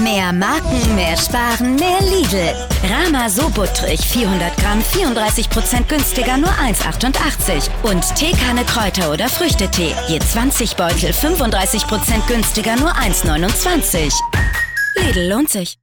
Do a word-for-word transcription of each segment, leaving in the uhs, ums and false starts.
Mehr Marken, mehr Sparen, mehr Lidl. Rama so buttrig, vierhundert Gramm, vierunddreißig Prozent günstiger, nur eins Komma achtundachtzig. Und Teekanne Kräuter- oder Früchtetee, je zwanzig Beutel, fünfunddreißig Prozent günstiger, nur eins Komma neunundzwanzig. Lidl lohnt sich.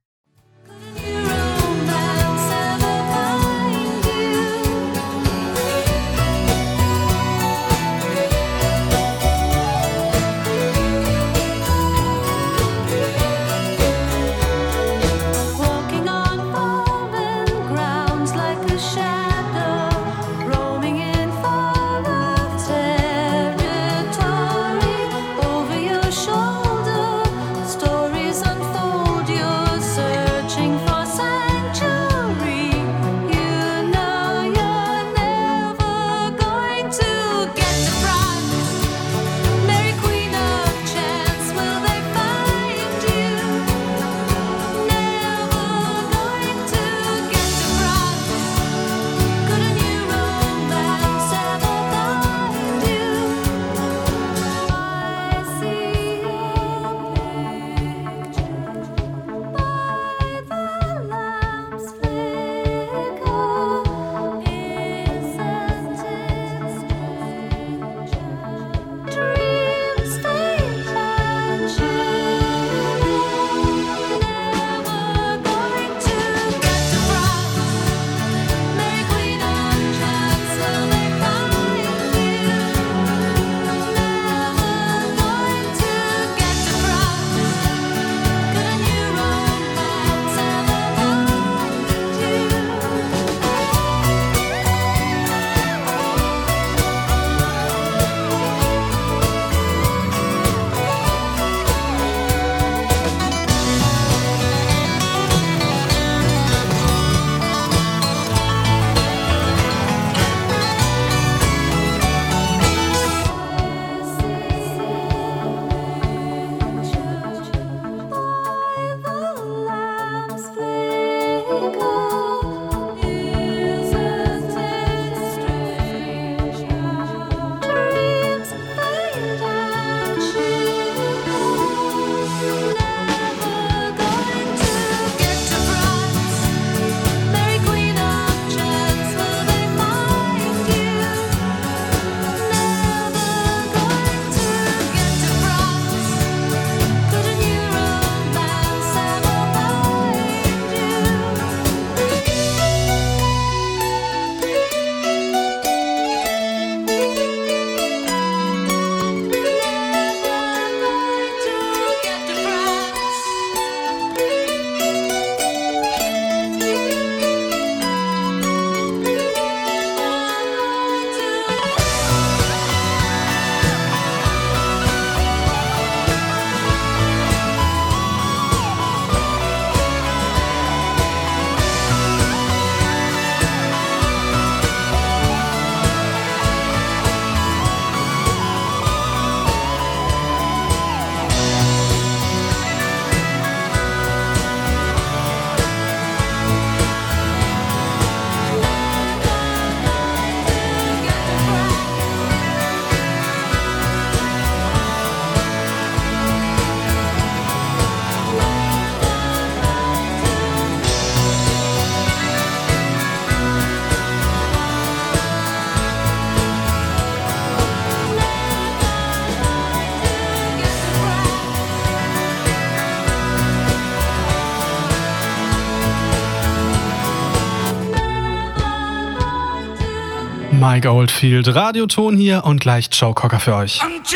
Mike Oldfield, Radioton hier und gleich Joe Cocker für euch.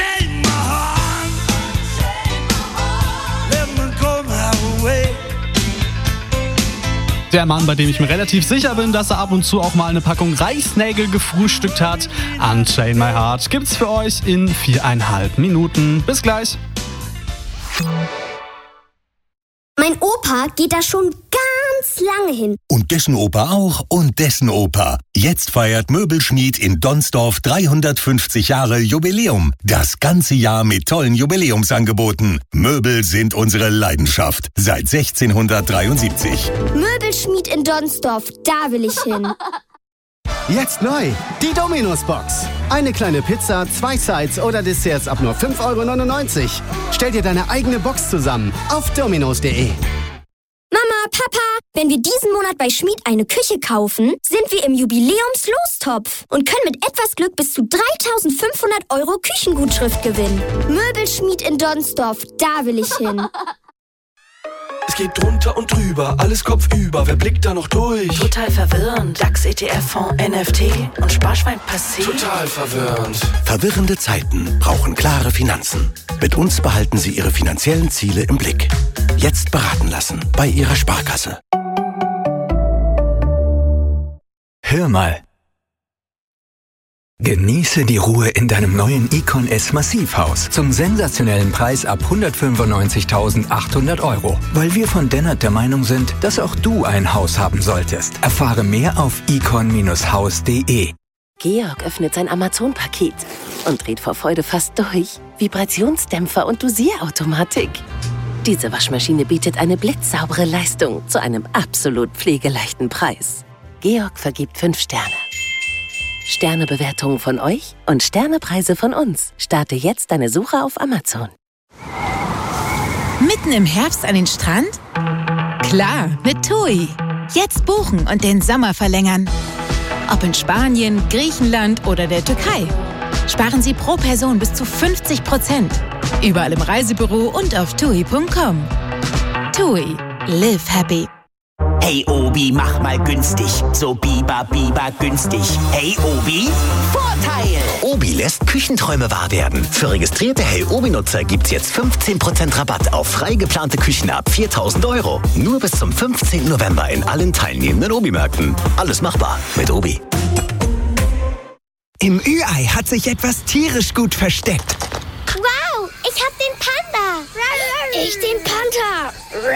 Der Mann, bei dem ich mir relativ sicher bin, dass er ab und zu auch mal eine Packung Reisnägel gefrühstückt hat. Unchain My Heart gibt's für euch in viereinhalb Minuten. Bis gleich. Mein Opa geht da schon ganz lange hin. Und dessen Opa auch und dessen Opa. Jetzt feiert Möbelschmied in Donsdorf dreihundertfünfzig Jahre Jubiläum. Das ganze Jahr mit tollen Jubiläumsangeboten. Möbel sind unsere Leidenschaft. Seit sechzehnhundertdreiundsiebzig. Möbelschmied in Donsdorf, da will ich hin. Jetzt neu, die Domino's-Box. Eine kleine Pizza, zwei Sides oder Desserts ab nur fünf Euro neunundneunzig. Stell dir deine eigene Box zusammen auf dominos punkt de. Papa, wenn wir diesen Monat bei Schmied eine Küche kaufen, sind wir im Jubiläumslostopf und können mit etwas Glück bis zu dreitausendfünfhundert Euro Küchengutschrift gewinnen. Möbelschmied in Donsdorf, da will ich hin. Es geht drunter und drüber, alles kopfüber, wer blickt da noch durch? Total verwirrend, DAX, E T F-Fonds, N F T und Sparschwein passé. Total verwirrend. Verwirrende Zeiten brauchen klare Finanzen. Mit uns behalten Sie Ihre finanziellen Ziele im Blick. Jetzt beraten lassen bei Ihrer Sparkasse. Hör mal. Genieße die Ruhe in deinem neuen Icon S Massivhaus zum sensationellen Preis ab hundertfünfundneunzigtausendachthundert Euro. Weil wir von Dennert der Meinung sind, dass auch du ein Haus haben solltest. Erfahre mehr auf icon Bindestrich haus punkt de. Georg öffnet sein Amazon-Paket und dreht vor Freude fast durch. Vibrationsdämpfer und Dosierautomatik. Diese Waschmaschine bietet eine blitzsaubere Leistung zu einem absolut pflegeleichten Preis. Georg vergibt fünf Sterne. Sternebewertungen von euch und Sternepreise von uns. Starte jetzt deine Suche auf Amazon. Mitten im Herbst an den Strand? Klar, mit TUI. Jetzt buchen und den Sommer verlängern. Ob in Spanien, Griechenland oder der Türkei. Sparen Sie pro Person bis zu fünfzig Prozent. Überall im Reisebüro und auf tui punkt com. TUI. Live happy. Hey Obi, mach mal günstig. So Biber, Biber, günstig. Hey Obi, Vorteil! Obi lässt Küchenträume wahr werden. Für registrierte Hey Obi-Nutzer gibt's jetzt fünfzehn Prozent Rabatt auf frei geplante Küchen ab viertausend Euro. Nur bis zum fünfzehnten November in allen teilnehmenden Obi-Märkten. Alles machbar mit Obi. Im Ü-Ei hat sich etwas tierisch gut versteckt. Wow, ich hab den Panda. Ich den Panther.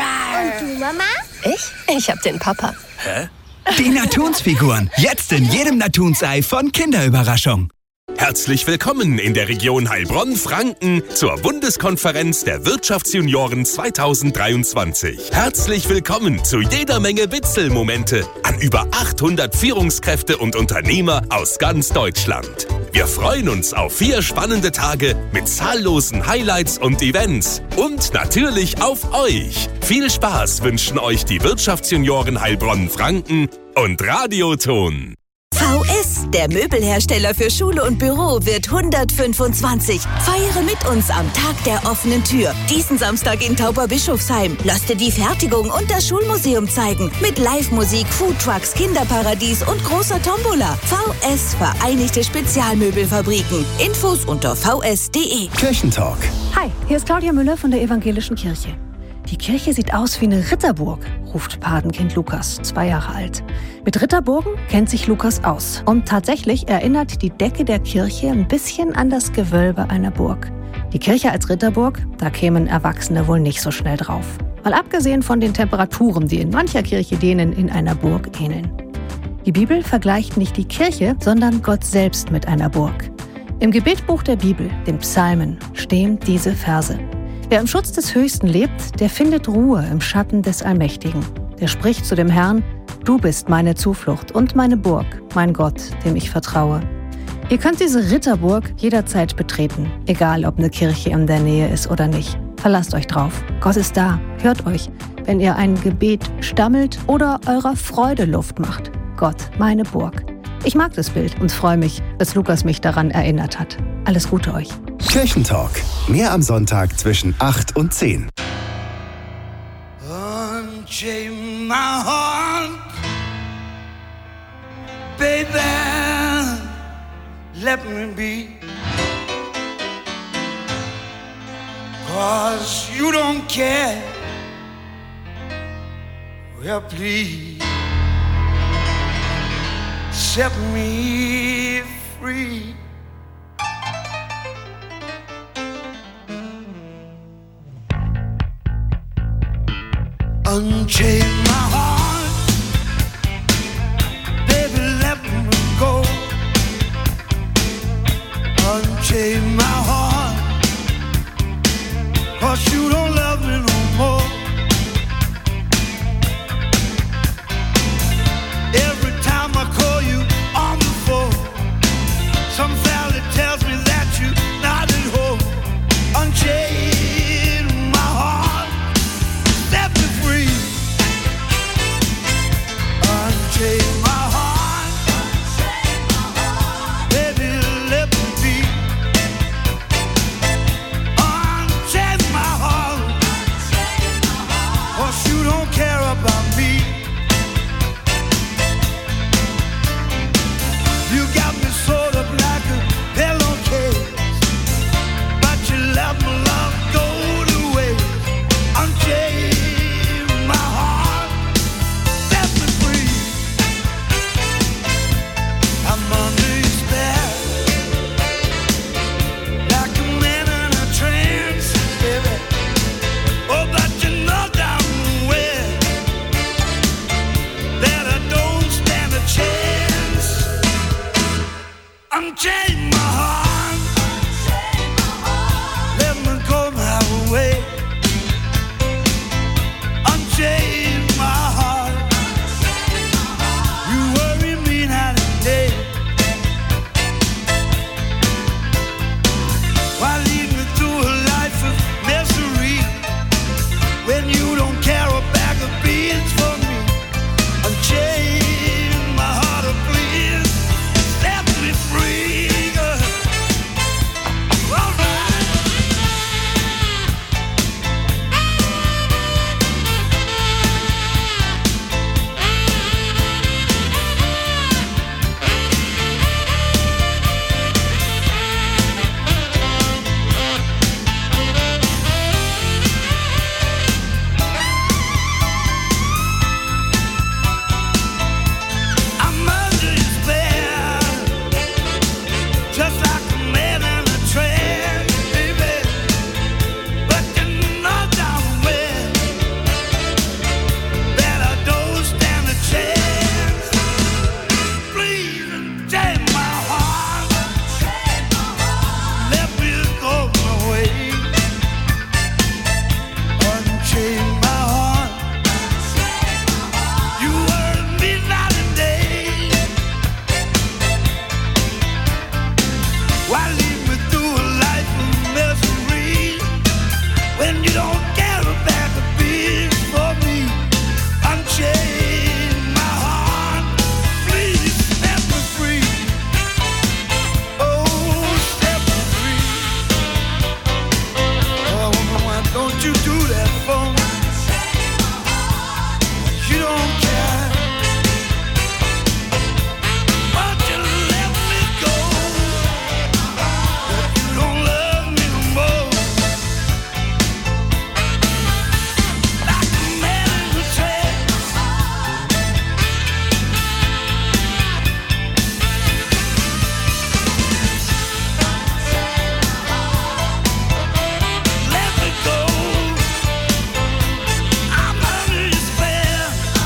Und du, Mama? Ich? Ich hab den Papa. Hä? Die Natunsfiguren. Jetzt in jedem Natunsei von Kinderüberraschung. Herzlich willkommen in der Region Heilbronn-Franken zur Bundeskonferenz der Wirtschaftsjunioren zweitausenddreiundzwanzig. Herzlich willkommen zu jeder Menge Witzelmomente an über achthundert Führungskräfte und Unternehmer aus ganz Deutschland. Wir freuen uns auf vier spannende Tage mit zahllosen Highlights und Events und natürlich auf euch. Viel Spaß wünschen euch die Wirtschaftsjunioren Heilbronn-Franken und Radioton. V S, der Möbelhersteller für Schule und Büro, wird hundertfünfundzwanzig. Feiere mit uns am Tag der offenen Tür. Diesen Samstag in Tauberbischofsheim. Lass dir die Fertigung und das Schulmuseum zeigen. Mit Live-Musik, Foodtrucks, Kinderparadies und großer Tombola. V S, Vereinigte Spezialmöbelfabriken. Infos unter v s punkt de. Kirchentalk. Hi, hier ist Claudia Müller von der Evangelischen Kirche. Die Kirche sieht aus wie eine Ritterburg, ruft Patenkind Lukas, zwei Jahre alt. Mit Ritterburgen kennt sich Lukas aus. Und tatsächlich erinnert die Decke der Kirche ein bisschen an das Gewölbe einer Burg. Die Kirche als Ritterburg, da kämen Erwachsene wohl nicht so schnell drauf. Mal abgesehen von den Temperaturen, die in mancher Kirche denen in einer Burg ähneln. Die Bibel vergleicht nicht die Kirche, sondern Gott selbst mit einer Burg. Im Gebetbuch der Bibel, den Psalmen, stehen diese Verse. Wer im Schutz des Höchsten lebt, der findet Ruhe im Schatten des Allmächtigen. Der spricht zu dem Herrn: Du bist meine Zuflucht und meine Burg, mein Gott, dem ich vertraue. Ihr könnt diese Ritterburg jederzeit betreten, egal ob eine Kirche in der Nähe ist oder nicht. Verlasst euch drauf. Gott ist da, hört euch, wenn ihr ein Gebet stammelt oder eurer Freude Luft macht. Gott, meine Burg. Ich mag das Bild und freue mich, dass Lukas mich daran erinnert hat. Alles Gute euch. Kirchentalk. Mehr am Sonntag zwischen acht und zehn. Unchain my heart, baby, let me be, 'cause you don't care, well please, set me free. Unchain my heart, baby, let me go. Unchain my heart, 'cause you don't love me no more. Every time I call you on the phone, some valley tells me that you're not at home. Unchain my heart, set me free. 'cause you don't care about me. You got me sort of like a pillowcase, but you let my love go to waste. Unchain my heart, set me free. I'm under your spell, like a man in a trance, baby. Oh, but you know damn well that I don't stand a chance. Unchain my heart, let me go my way. Unchain my heart, you worry me night and day. Why lead me through a life of misery when you don't care a bag of beans for me? Unchain my heart, oh please, set me free. All right. I'm under your spell, just like a man in a trance, baby. But you know damn well that I don't stand a chance. Please unchain my heart, let me go my way. Unchain my heart, you worry me night and day. Why lead me through a life of misery when you don't care a bag of beans for me? Unchain my heart, please set me free. Oh, set me free. Oh, why don't you do that for me? You don't care, but you let me go. You don't love me no more. Like a man in a trance. Let me go. I'm under your spell,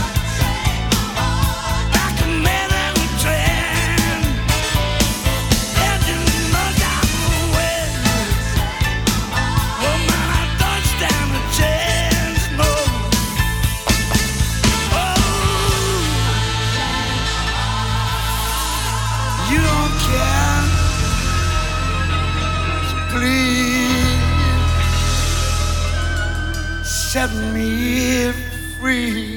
like a man in a trance. And you know damn well, woman, I don't stand a chance, no. Oh, you don't care, so please set me free.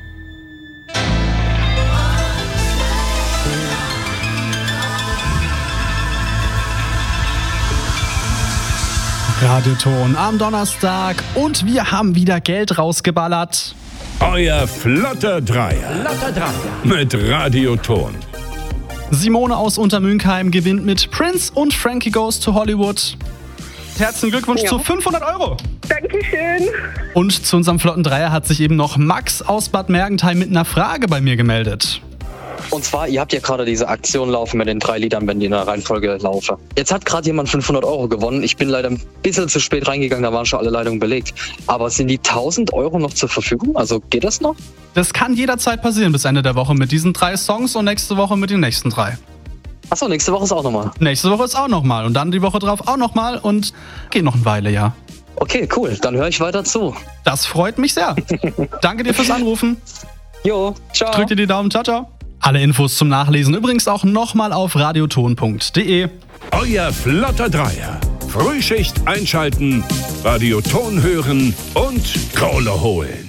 Radioton am Donnerstag und wir haben wieder Geld rausgeballert. Euer flotter Dreier. Flotter Dreier. Mit Radioton. Simone aus Untermünkheim gewinnt mit Prince und Frankie Goes to Hollywood. Herzlichen Glückwunsch Ja. zu fünfhundert Euro. Dankeschön. Und zu unserem flotten Dreier hat sich eben noch Max aus Bad Mergentheim mit einer Frage bei mir gemeldet. Und zwar, ihr habt ja gerade diese Aktion laufen mit den drei Liedern, wenn die in der Reihenfolge laufen. Jetzt hat gerade jemand fünfhundert Euro gewonnen. Ich bin leider ein bisschen zu spät reingegangen, da waren schon alle Leitungen belegt. Aber sind die tausend Euro noch zur Verfügung? Also geht das noch? Das kann jederzeit passieren bis Ende der Woche mit diesen drei Songs und nächste Woche mit den nächsten drei. Achso, nächste Woche ist auch nochmal. Nächste Woche ist auch nochmal und dann die Woche drauf auch nochmal und geht noch eine Weile, ja. Okay, cool. Dann höre ich weiter zu. Das freut mich sehr. Danke dir fürs Anrufen. Jo, ciao. Drück dir die Daumen. Ciao, ciao. Alle Infos zum Nachlesen übrigens auch nochmal auf radioton punkt de. Euer flotter Dreier. Frühschicht einschalten, Radioton hören und Kohle holen.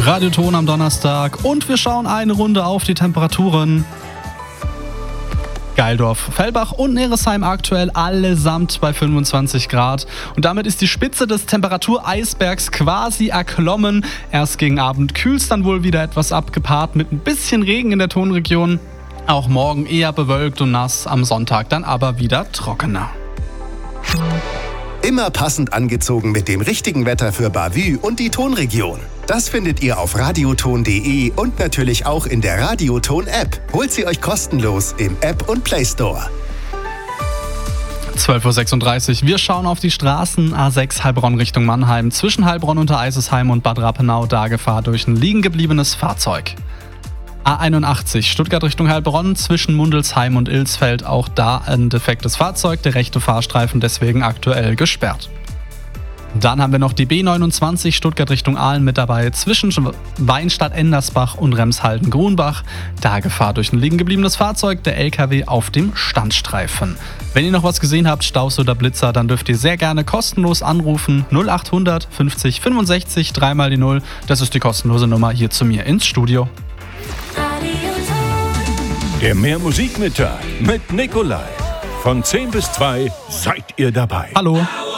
Radioton am Donnerstag und wir schauen eine Runde auf die Temperaturen. Geildorf, Fellbach und Neresheim aktuell allesamt bei fünfundzwanzig Grad. Und damit ist die Spitze des Temperatureisbergs quasi erklommen. Erst gegen Abend kühlt es dann wohl wieder etwas ab, gepaart mit ein bisschen Regen in der Tonregion. Auch morgen eher bewölkt und nass, am Sonntag dann aber wieder trockener. Immer passend angezogen mit dem richtigen Wetter für Bavü und die Tonregion. Das findet ihr auf radioton punkt de und natürlich auch in der Radioton-App. Holt sie euch kostenlos im App und Play Store. zwölf Uhr sechsunddreißig. Wir schauen auf die Straßen. A sechs Heilbronn Richtung Mannheim. Zwischen Heilbronn unter Eisesheim und Bad Rappenau da Gefahr durch ein liegen gebliebenes Fahrzeug. A einundachtzig Stuttgart Richtung Heilbronn zwischen Mundelsheim und Ilsfeld. Auch da ein defektes Fahrzeug. Der rechte Fahrstreifen deswegen aktuell gesperrt. Dann haben wir noch die B neunundzwanzig Stuttgart Richtung Aalen mit dabei, zwischen Weinstadt-Endersbach und Remshalden-Grunbach. Da Gefahr durch ein liegen gebliebenes Fahrzeug, der L K W auf dem Standstreifen. Wenn ihr noch was gesehen habt, Staus oder Blitzer, dann dürft ihr sehr gerne kostenlos anrufen. null achthundert fünfzig fünfundsechzig, dreimal die null. Das ist die kostenlose Nummer hier zu mir ins Studio. Der Mehr-Musik-Mittag mit Nikolai. Von zehn bis zwei seid ihr dabei. Hallo.